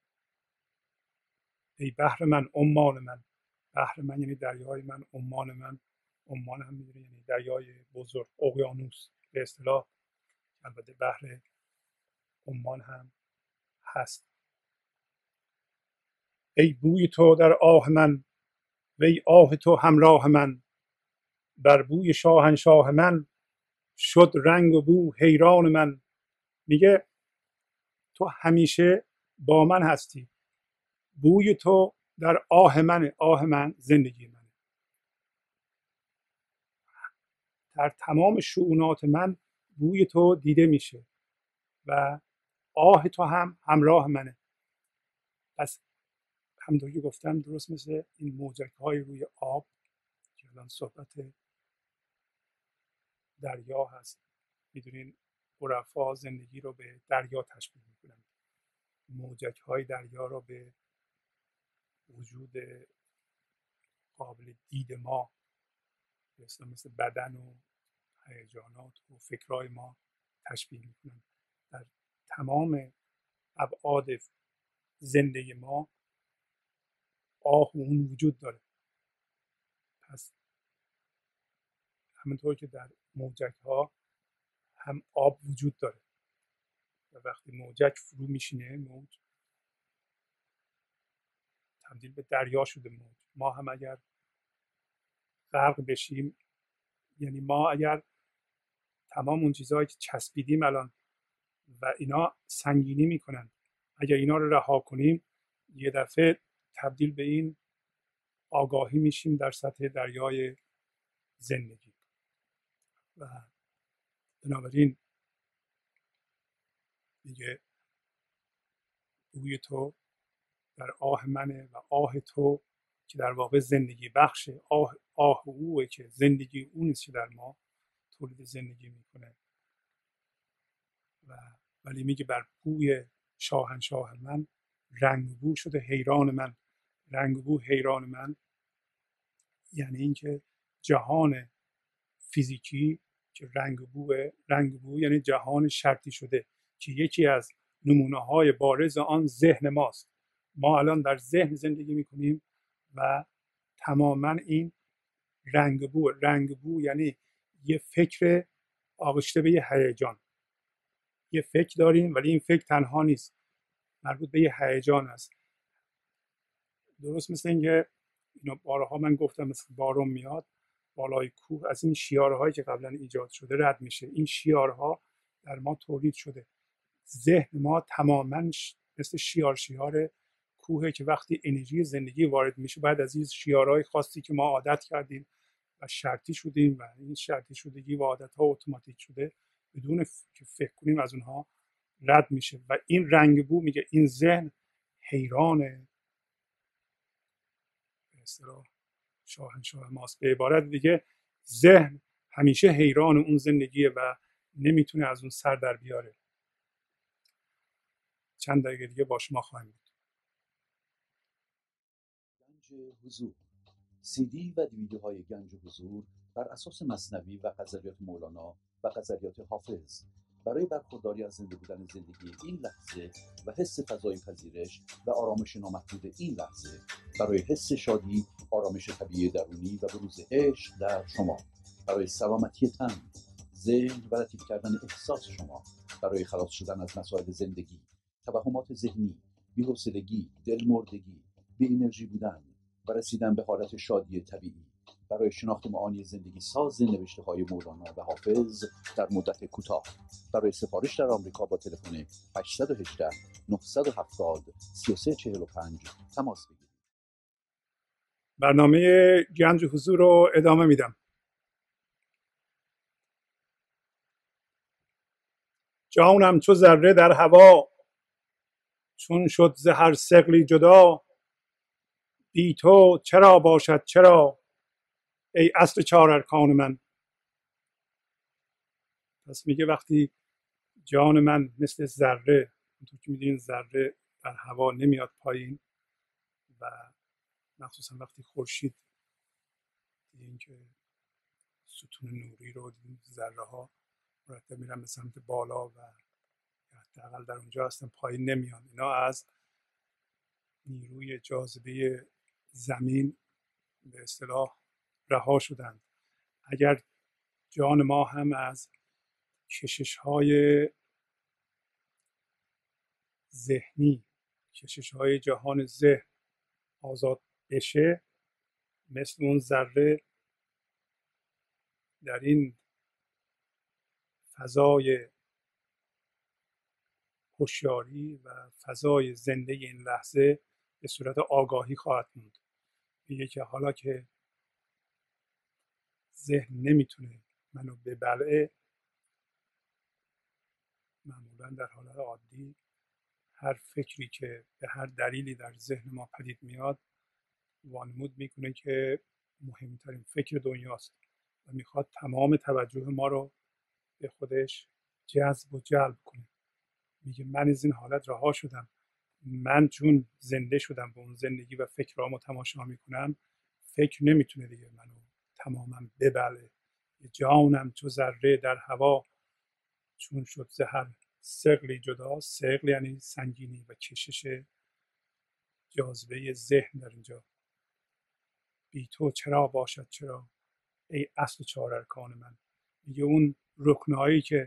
ای بحر من عمان من. بحر من یعنی دریای من، عمان من، عمان هم میدونه یعنی دریای بزرگ، اقیانوس به اصطلاح. البته بحر عمان هم هست. ای بوی تو در آه من، وی آه تو همراه من. بر بوی شاهنشاه من، شد رنگ و بو حیران من. میگه تو همیشه با من هستی، بوی تو در آه منه. آه من زندگی منه. در تمام شؤونات من بوی تو دیده میشه و آه تو هم همراه منه. پس همونطور که گفتم درست مثل این موجک های روی آب که الان صحبت دریا هست. میدونین عرفا زندگی رو به دریا تشبیه میکنن، موجک های دریا رو به وجود قابل دید ما، مثل بدن و هیجانات و فکرهای ما تشبیه میکنن. در تمام ابعاد زندگی ما آه و اون وجود داره. پس همونطور که در موجک ها هم آب وجود داره و وقتی موجک فرو میشینه موج تبدیل به دریا شده. موج ما هم اگر غرق بشیم، یعنی ما اگر تمام اون چیزهایی که چسبیدیم الان و اینا سنگینی میکنن، اگر اینا رو رها کنیم یه دفعه تبدیل به این آگاهی میشیم در سطح دریای زندگی. و بنابراین میگه بوی تو در آه منه و آه تو که در واقع زندگی بخشه. آه اوه که زندگی اون نیست که در ما تولید زندگی میکنه. و ولی میگه بر بوی شاهنشاه من رنگ بو شده حیران من. رنگ بو حیران من یعنی اینکه جهان فیزیکی که رنگ بو یعنی جهان شرطی شده که یکی از نمونه های بارز آن ذهن ماست. ما الان در ذهن زندگی میکنیم و تماما این رنگ بو یعنی یه فکر آغشته به یه هیجان. یه فکر داریم ولی این فکر تنها نیست، مربوط به یه هیجان است. درست مثل اینکه اینا بارها من گفتم مثل بارون میاد بالای کوه، از این شیارهایی که قبلا ایجاد شده رد میشه. این شیارها در ما تولید شده. ذهن ما تماما مثل شیار کوهه که وقتی انرژی زندگی وارد میشه بعد از این شیارهای خاصی که ما عادت کردیم و شرطی شدیم و این شرطی شدگی و عادت ها اتوماتیک شده بدون که فکر کنیم از اونها رد میشه. و این رنگ بو میگه این ذهن حیرانه، به اصطلاح شاهنشاه ماست. به عبارت دیگه ذهن همیشه حیران اون زندگیه و نمیتونه از اون سر در بیاره. چند دقیقه دیگه با شما خواهیم بود. گنج حضور، سی دی و دیویدیوهای گنج حضور بر اساس مثنوی و غزلیات مولانا و غزلیات حافظ برای برخورداری از زنده بودن زندگی این لحظه و حس فضای پذیرش و آرامش نامحدود این لحظه، برای حس شادی، آرامش طبیعی درونی و بروز عشق در شما، برای سلامتی تن، ذهن و لطیف کردن احساس شما، برای خلاص شدن از مسائل زندگی، توهمات ذهنی، بی‌حوصلگی، دلمردگی، بی انرژی بودن و رسیدن به حالت شادی طبیعی، برای شناخت معانی زندگی ساز نوشته های مولانا و حافظ در مدت کوتاه. برای سفارش در آمریکا با تلفن 818 970 3345 تماس بگیرید. برنامه گنج حضور رو ادامه میدم. جانم چو ذره در هوا، چون شد ز هر ثقلی جدا. بی تو چرا باشد چرا، ای اصل چهار ارکان من. پس میگه وقتی جان من مثل ذره، اونطور که میدونین ذره در هوا نمیاد پایین و مخصوصا وقتی خورشید، دیدین که ستون نوری رو دیدین، ذره ها مرتب میرن به سمت بالا و حداقل در اونجا هستن، پایین نمیان. اینا از نیروی جاذبه زمین به اصطلاح رها شدند. اگر جان ما هم از کشش های ذهنی، کشش های جهان ذهن آزاد بشه، مثل اون ذره در این فضای هوشیاری و فضای زنده این لحظه به صورت آگاهی خواهد موند. میگه که حالا که ذهن نمیتونه منو ببلعه، معمولا در حالت عادی هر فکری که به هر دلیلی در ذهن ما پدید میاد وانمود میکنه که مهمترین فکر دنیاست و میخواد تمام توجه ما رو به خودش جذب و جلب کنه. میگه من از این حالت رها شدم، من چون زنده شدم به اون زندگی و فکرامو تماشا میکنم، فکر نمیتونه دیگه منو تماما ببله. جانم چو ذره در هوا، چون شد ز هر ثقلی جدا. ثقل یعنی سنگینی و کشش جاذبه ذهن در اینجا. بی تو چرا باشد چرا، ای اصل چهار ارکان من. میگه اون رکنهایی که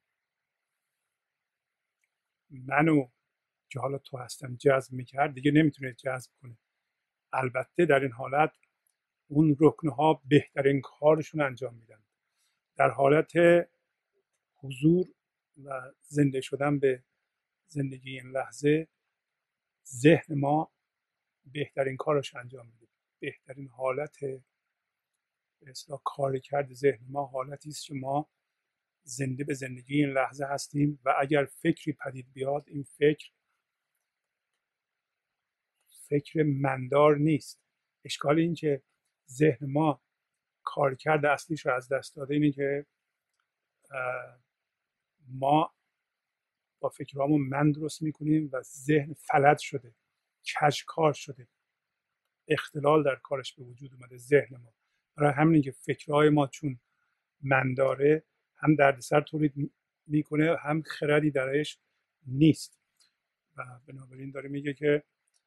منو که حالا تو هستم جذب میکرد دیگه نمیتونه جذب کنه. البته در این حالت اون رکنها بهترین کارشون انجام میدن. در حالت حضور و زنده شدن به زندگی این لحظه، ذهن ما بهترین کارش انجام میده. بهترین حالت به اصطلاح کارکرد ذهن ما حالتی است که ما زنده به زندگی این لحظه هستیم و اگر فکری پدید بیاد، این فکر مندار نیست. اشکال این که ذهن ما کارکرد اصلیش رو از دست داده، اینه که ما با فکرامون من درست میکنیم و ذهن فلج شده، کژکار شده، اختلال در کارش به وجود اومده ذهن ما. برای همینه که فکرهای ما چون من داره، هم دردسر تولید میکنه، هم خردی درش نیست و بنابراین داره میگه که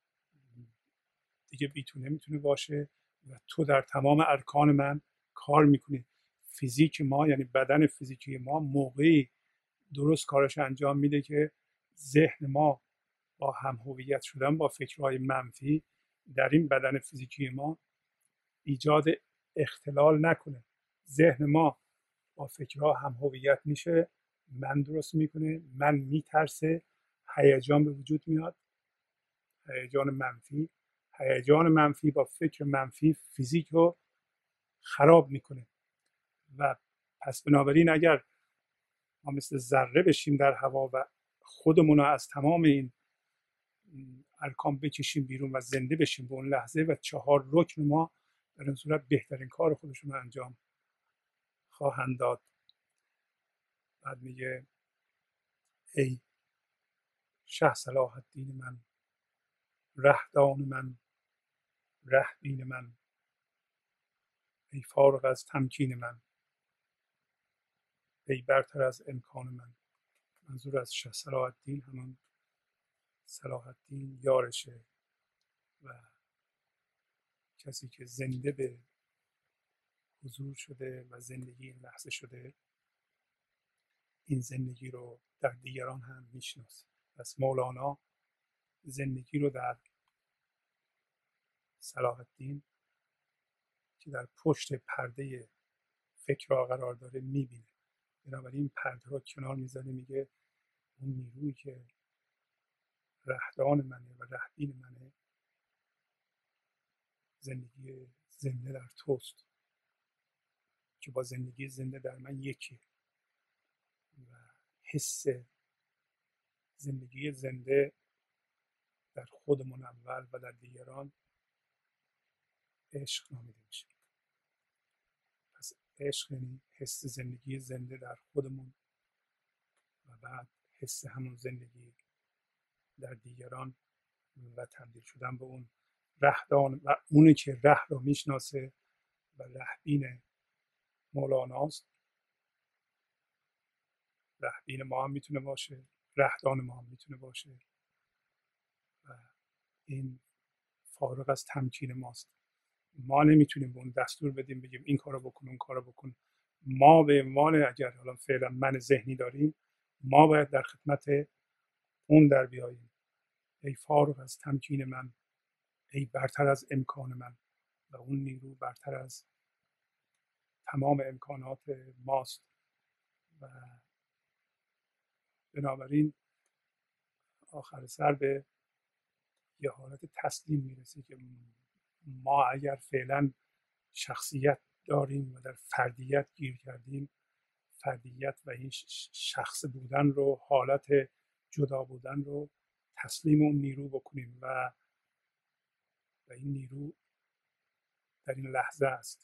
دیگه بی تو نمیتونه باشه و تو در تمام ارکان من کار میکنی. فیزیک ما، یعنی بدن فیزیکی ما، موقعی درست کارش انجام میده که ذهن ما با هم هویت شدن با فکرهای منفی در این بدن فیزیکی ما ایجاد اختلال نکنه. ذهن ما با فکرها هم هویت میشه، من درست میکنه، من میترسه، هیجان به وجود میاد، هیجان منفی. هیجان منفی با فکر منفی فیزیک رو خراب میکنه و پس بنابراین اگر ما مثل ذره بشیم در هوا و خودمون رو از تمام این ارکان بکشیم بیرون و زنده بشیم به اون لحظه و چهار رکن ما در این صورت بهترین کار خودشون رو انجام خواهند داد. بعد میگه ای شه صلاح الدین من، رهدان من، رهبین من، ای فارغ از تمکین من، ای برتر از امکان من. منظور از شه صلاح الدین همون صلاح الدین یارشه و کسی که زنده به حضور شده و زندگی این لحظه شده، این زندگی رو در دیگران هم میشناسه. پس مولانا زندگی رو در صلاح الدین که در پشت پرده فکر قرار داره میبینه. بنابراین پرده رو کنار میزنه، میگه اون نیرویی که رهدان منه و رهبین منه، زندگی زنده در توست که با زندگی زنده در من یکی و حس زندگی زنده در خودمون اول و در دیگران عشق نامیده میشه. پس عشق یعنی حس زندگی زنده در خودمون و بعد حس همون زندگی در دیگران و تبدیل شدن به اون رهدان و اونی که ره رو میشناسه و رهبین مولاناست. رهبین ما هم میتونه باشه، رهدان ما هم میتونه باشه و این فارغ از تمکین ماست. ما نمیتونیم به اون دستور بدیم بگیم این کارو بکن اون کارو بکن. ما به عنوان اگر حالا فعلا من ذهنی داریم، ما باید در خدمت اون در بیاییم. ای فارغ از تمکین من، ای برتر از امکان من، و اون نیرو برتر از تمام امکانات ماست و بنابراین آخر سر به یه حالت تسلیم میرسه که ما اگر فعلا شخصیت داریم و در فردیت گیر کردیم، فردیت و این شخص بودن رو، حالت جدا بودن رو تسلیم اون نیرو بکنیم و این نیرو در این لحظه است.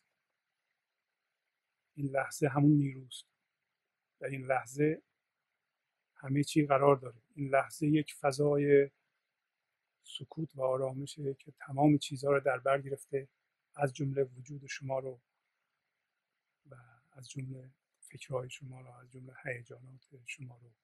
این لحظه همون نیروست. در این لحظه همه چی قرار داره. این لحظه یک فضای سکوت و آرامشه که تمام چیزها رو در بر گرفته، از جمله وجود شما رو و از جمله فکرهای شما رو، از جمله هیجانات شما رو،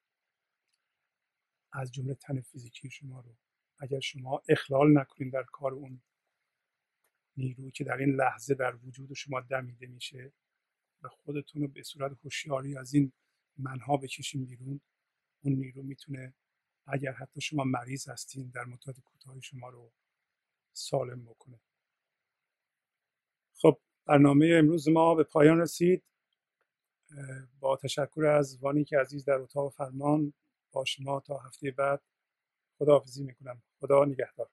از جمله تن فیزیکی شما رو. اگر شما اخلال نکنید در کار اون نیرویی که در این لحظه در وجود شما دمیده میشه و خودتون رو به صورت هوشیاری از این منها بکشین بیرون، اون نیرو میتونه اگر حتی شما مریض هستین در مدت کوتاهی شما رو سالم بکنه. خب برنامه امروز ما به پایان رسید. با تشکر از وانیک عزیز در اتاق فرمان، با شما تا هفته بعد خداحافظی میکنم. خدا نگهدار.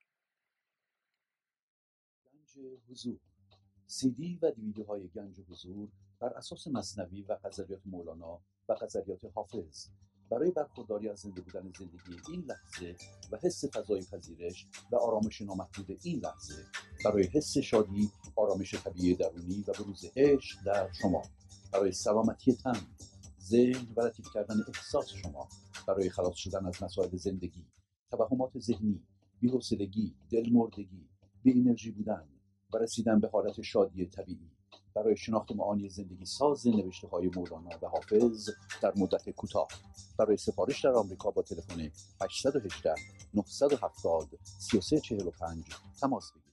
گنج حضور، CD و دیویدیوهای گنج حضور بر اساس مثنوی و غزلیات مولانا و غزلیات حافظ برای برخورداری از زنده بودن زندگی این لحظه و حس فضای پذیرش و آرامش نامحدود این لحظه، برای حس شادی، آرامش طبیعی درونی و بروز عشق در شما، برای سلامتی تن، ذهن و لطیف کردن احساس شما، برای خلاص شدن از مسائل زندگی، توهمات ذهنی، بی‌حوصلگی، دلمردگی، بی انرژی بودن و رسیدن به حالت شادی طبیعی، برای شناخت معانی زندگی ساز نوشته های مولانا و حافظ در مدت کوتاه. برای سفارش در آمریکا با تلفن 818 970 3345 تماس بگیرید.